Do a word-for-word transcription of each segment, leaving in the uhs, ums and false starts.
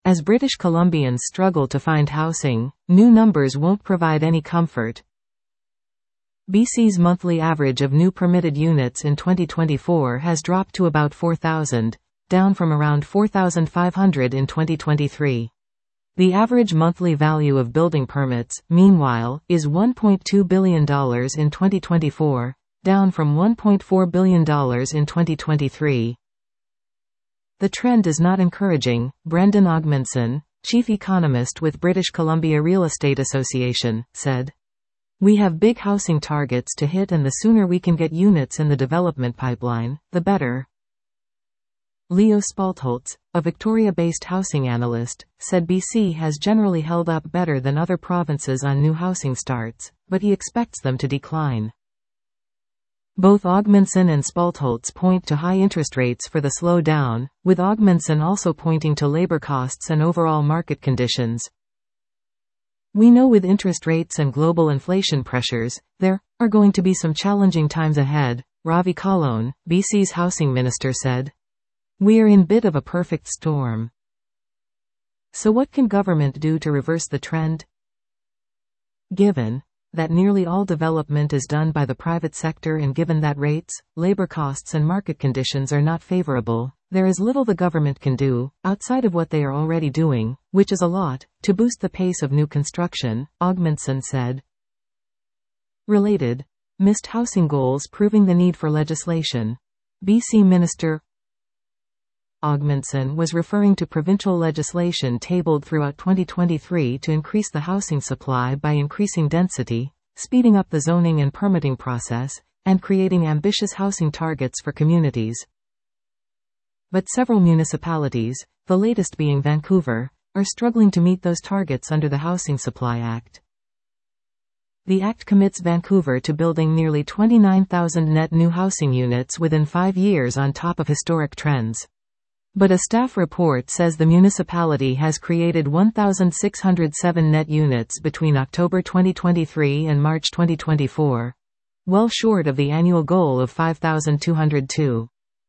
As British Columbians struggle to find housing, new numbers won't provide any comfort. B C's monthly average of new permitted units in twenty twenty-four has dropped to about four thousand, down from around four thousand five hundred in twenty twenty-three. The average monthly value of building permits, meanwhile, is one point two billion dollars in twenty twenty-four, down from one point four billion dollars in twenty twenty-three. The trend is not encouraging, Brendan Ogmundson, chief economist with British Columbia Real Estate Association, said. We have big housing targets to hit, and the sooner we can get units in the development pipeline, the better. Leo Spaltholz, a Victoria-based housing analyst, said B C has generally held up better than other provinces on new housing starts, but he expects them to decline. Both Ogmundson and Spaltholz point to high interest rates for the slowdown, with Ogmundson also pointing to labor costs and overall market conditions. We know with interest rates and global inflation pressures, there are going to be some challenging times ahead, Ravi Kahlon, B C's housing minister, said. We are in a bit of a perfect storm. So what can government do to reverse the trend? Given that nearly all development is done by the private sector, and given that rates, labor costs and market conditions are not favorable, there is little the government can do, outside of what they are already doing, which is a lot, to boost the pace of new construction, Ogmundson said. Related. Missed housing goals proving the need for legislation. B C Minister Ogmundson was referring to provincial legislation tabled throughout twenty twenty-three to increase the housing supply by increasing density, speeding up the zoning and permitting process, and creating ambitious housing targets for communities. But several municipalities, the latest being Vancouver, are struggling to meet those targets under the Housing Supply Act. The Act commits Vancouver to building nearly twenty-nine thousand net new housing units within five years on top of historic trends. But a staff report says the municipality has created one thousand six hundred seven net units between October twenty twenty-three and March twenty twenty-four, well short of the annual goal of five thousand two hundred two.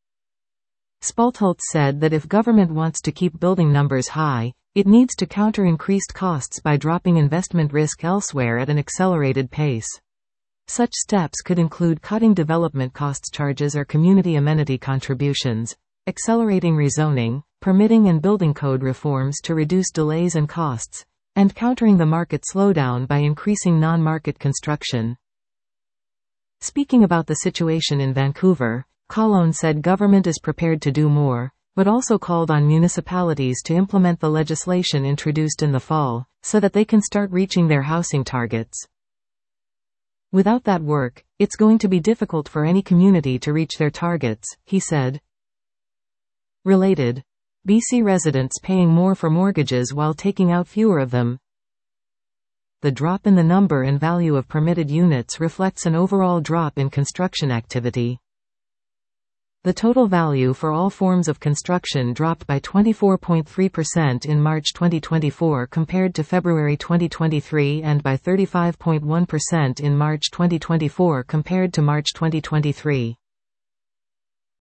Spaltholz said that if government wants to keep building numbers high, it needs to counter increased costs by dropping investment risk elsewhere at an accelerated pace. Such steps could include cutting development costs charges or community amenity contributions, accelerating rezoning, permitting and building code reforms to reduce delays and costs, and countering the market slowdown by increasing non-market construction. Speaking about the situation in Vancouver, Kahlon said government is prepared to do more, but also called on municipalities to implement the legislation introduced in the fall, so that they can start reaching their housing targets. Without that work, it's going to be difficult for any community to reach their targets, he said. Related. B C residents paying more for mortgages while taking out fewer of them. The drop in the number and value of permitted units reflects an overall drop in construction activity. The total value for all forms of construction dropped by twenty-four point three percent in March twenty twenty-four compared to February twenty twenty-three, and by thirty-five point one percent in March twenty twenty-four compared to March twenty twenty-three.